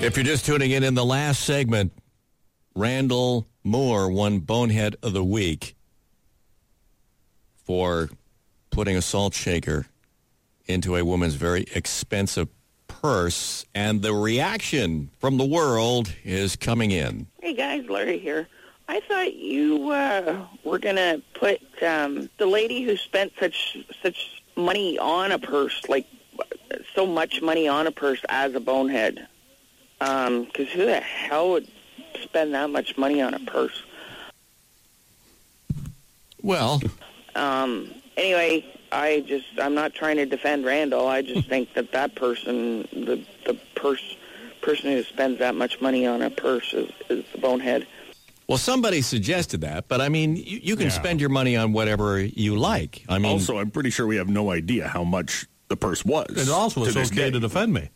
If you're just tuning in the last segment, Randall Moore won Bonehead of the Week for putting a salt shaker into a woman's very expensive purse, and the reaction from the world is coming in. Hey guys, Larry here. I thought you were going to put the lady who spent such money on a purse, like so much money on a purse, as a bonehead. Because who the hell would spend that much money on a purse? Well, anyway, I'm not trying to defend Randall. I just think that person, the person who spends that much money on a purse is the bonehead. Well, somebody suggested that, but I mean, you can spend your money on whatever you like. I mean, also, I'm pretty sure we have no idea how much the purse was. And also, it's okay to defend me.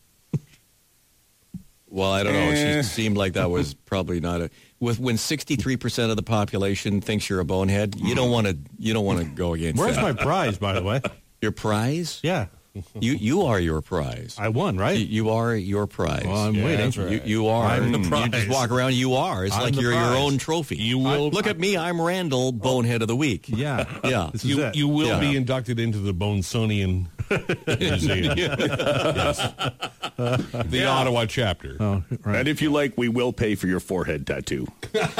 Well, I don't know. She seemed like that was probably not a. When 63% of the population thinks you're a bonehead, you don't want to go against. Where's that. my prize, by the way? Your prize? Yeah. You are your prize. I won, right? You are your prize. Well, I'm waiting. That's right. You are. I'm the prize. You just walk around. You are. It's I'm like the you're prize. your own trophy. You will look at me. I'm Randall, Bonehead of the Week. Yeah. Yeah. This is it. You will Yeah. be inducted into the Bonesonian Museum. Yes. The Ottawa chapter. Oh, right. And if you like, we will pay for your forehead tattoo.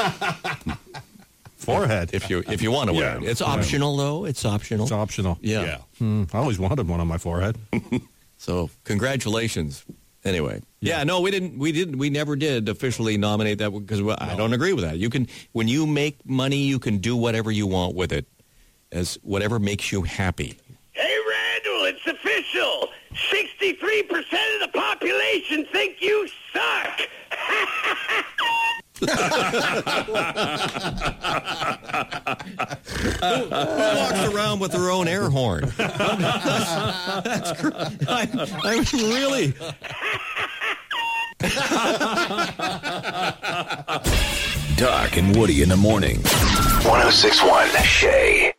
Forehead. If you want to wear it, it's optional though. It's optional. It's optional. Yeah. Yeah. I always wanted one on my forehead. So congratulations. Anyway, no, we never did officially nominate that because I don't agree with that. You can, when you make money, you can do whatever you want with it, as whatever makes you happy. Hey, Randall, it's official. 63% of the population think you suck. Who walks around with their own air horn? That's I'm really. Doc and Woody in the morning. 106.1 Shay.